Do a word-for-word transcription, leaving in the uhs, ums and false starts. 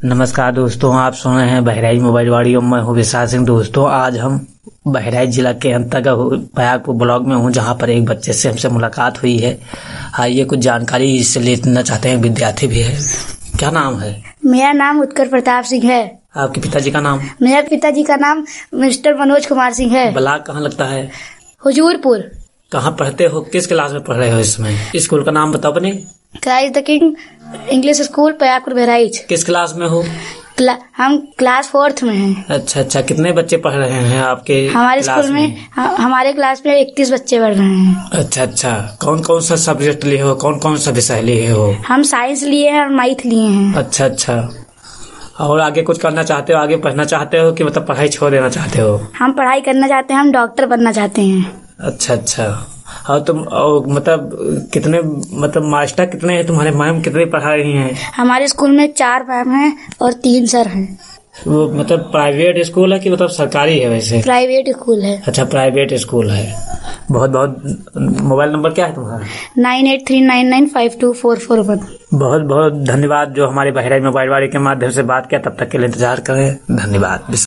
नमस्कार दोस्तों, आप सुन रहे हैं बहराइच मोबाइल वाड़ी और मैं हूँ विशाल सिंह। दोस्तों, आज हम बहराइच जिला के अंतर्गत बयागपुर ब्लॉक में हूँ, जहाँ पर एक बच्चे से हमसे मुलाकात हुई है। आइए कुछ जानकारी इससे लेना चाहते हैं, विद्यार्थी भी है। क्या नाम है? मेरा नाम उत्कर प्रताप सिंह है। आपके पिताजी का नाम? मेरे पिताजी का नाम मिस्टर मनोज कुमार सिंह है। ब्लॉक कहाँ लगता है? हुजूरपुर। कहाँ पढ़ते हो? किस क्लास में पढ़ रहे हो इसमें? स्कूल का नाम बताओ अपने। Christ the king English school Bayagpur Bahraich. किस क्लास में हो? क्ला, हम क्लास फोर्थ में हैं। अच्छा अच्छा, कितने बच्चे पढ़ रहे हैं आपके हमारे स्कूल में, में? हमारे क्लास में इकतीस बच्चे पढ़ रहे हैं। अच्छा अच्छा, कौन कौन सा सब्जेक्ट लिए हो? कौन कौन सा विषय लिए हो? हम साइंस लिए हैं और मैथ लिए हैं। अच्छा अच्छा, और आगे कुछ करना चाहते हो? आगे पढ़ना चाहते हो कि मतलब पढ़ाई छोड़ देना चाहते हो? हम पढ़ाई करना चाहते हैं, हम डॉक्टर बनना चाहते हैं। अच्छा अच्छा, और तुम और मतलब कितने मतलब मास्टर कितने हैं तुम्हारे? मैम कितने पढ़ा रही हैं? हमारे स्कूल में चार मैम हैं और तीन सर हैं। वो मतलब प्राइवेट स्कूल है कि मतलब सरकारी है? वैसे प्राइवेट स्कूल है। अच्छा, प्राइवेट स्कूल है। बहुत बहुत। मोबाइल नंबर क्या है तुम्हारा? Nine eight three nine nine five two four four one. बहुत बहुत धन्यवाद जो हमारे बहराइच मोबाइल वाले के माध्यम से बात किया। तब तक के लिए इंतजार करें। धन्यवाद।